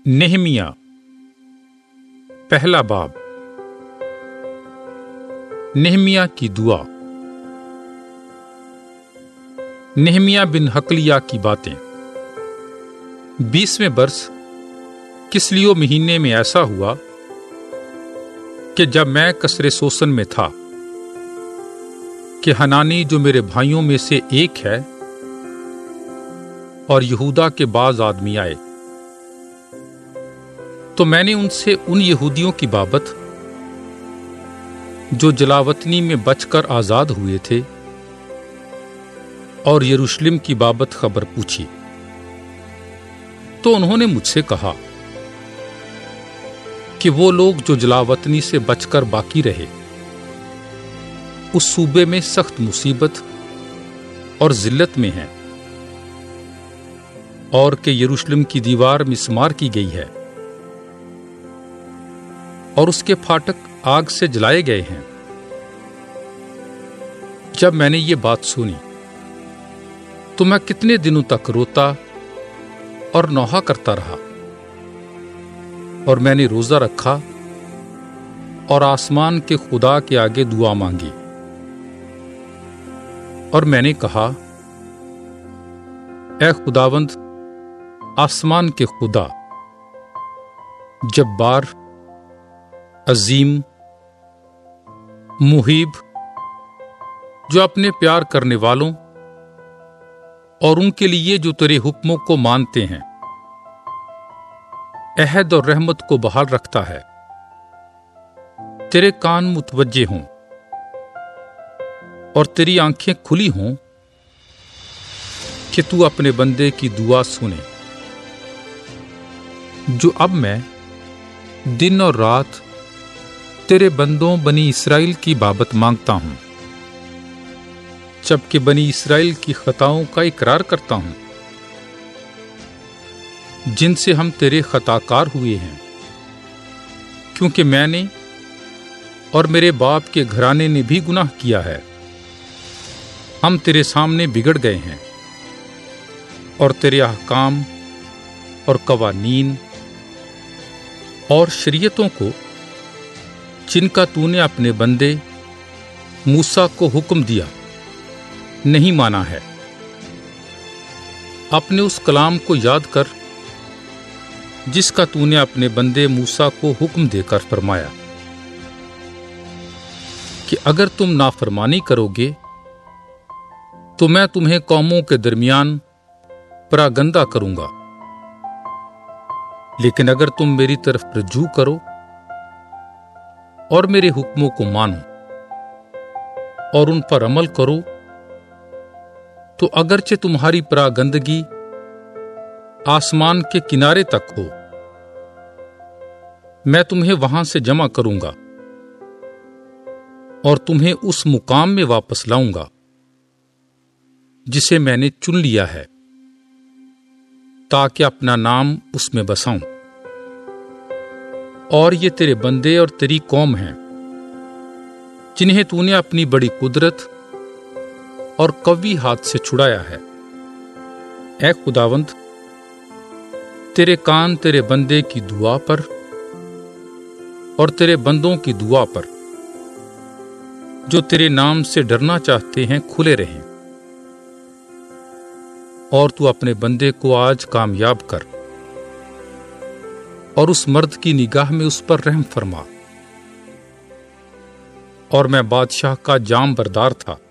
نہمیہ پہلا باب۔ نہمیہ کی دعا۔ نہمیہ بن حقلیہ کی باتیں۔ 20ویں برس کسلیو مہینے میں ایسا ہوا کہ جب میں قصر سوسن میں تھا کہ حنانی جو میرے بھائیوں میں سے ایک ہے اور یہودا کے بعض آدمی آئے، تو میں نے ان سے ان یہودیوں کی بابت جو جلاوطنی میں بچ کر آزاد ہوئے تھے اور یروشلم کی بابت خبر پوچھی۔ تو انہوں نے مجھ سے کہا کہ وہ لوگ جو جلاوطنی سے بچ کر باقی رہے اس صوبے میں سخت مصیبت اور ذلت میں ہیں، اور کہ یروشلم کی دیوار مسمار کی گئی ہے اور اس کے پھاٹک آگ سے جلائے گئے ہیں۔ جب میں نے یہ بات سنی تو میں کتنے دنوں تک روتا اور نوحہ کرتا رہا، اور میں نے روزہ رکھا اور آسمان کے خدا کے آگے دعا مانگی، اور میں نے کہا، اے خداوند آسمان کے خدا، جبار، عظیم، محیب، جو اپنے پیار کرنے والوں اور ان کے لیے جو تیرے حکموں کو مانتے ہیں عہد اور رحمت کو بحال رکھتا ہے، تیرے کان متوجہ ہوں اور تیری آنکھیں کھلی ہوں کہ تو اپنے بندے کی دعا سنے، جو اب میں دن اور رات تیرے بندوں بنی اسرائیل کی بابت مانگتا ہوں، جبکہ بنی اسرائیل کی خطاؤں کا اقرار کرتا ہوں جن سے ہم تیرے خطا کار ہوئے ہیں، کیونکہ میں نے اور میرے باپ کے گھرانے نے بھی گناہ کیا ہے۔ ہم تیرے سامنے بگڑ گئے ہیں اور تیرے احکام اور قوانین اور شریعتوں کو جن کا تو نے اپنے بندے موسیٰ کو حکم دیا نہیں مانا ہے۔ اپنے اس کلام کو یاد کر جس کا تو نے اپنے بندے موسیٰ کو حکم دے کر فرمایا کہ اگر تم نافرمانی کرو گے تو میں تمہیں قوموں کے درمیان پراگندہ کروں گا، لیکن اگر تم میری طرف رجوع کرو اور میرے حکموں کو مانو اور ان پر عمل کرو، تو اگرچہ تمہاری پراگندگی آسمان کے کنارے تک ہو، میں تمہیں وہاں سے جمع کروں گا اور تمہیں اس مقام میں واپس لاؤں گا جسے میں نے چن لیا ہے، تاکہ اپنا نام اس میں بساؤں۔ اور یہ تیرے بندے اور تیری قوم ہیں جنہیں تو نے اپنی بڑی قدرت اور قوی ہاتھ سے چھڑایا ہے۔ اے خداوند، تیرے کان تیرے بندے کی دعا پر اور تیرے بندوں کی دعا پر جو تیرے نام سے ڈرنا چاہتے ہیں کھلے رہیں، اور تو اپنے بندے کو آج کامیاب کر اور اس مرد کی نگاہ میں اس پر رحم فرما۔ اور میں بادشاہ کا جام بردار تھا،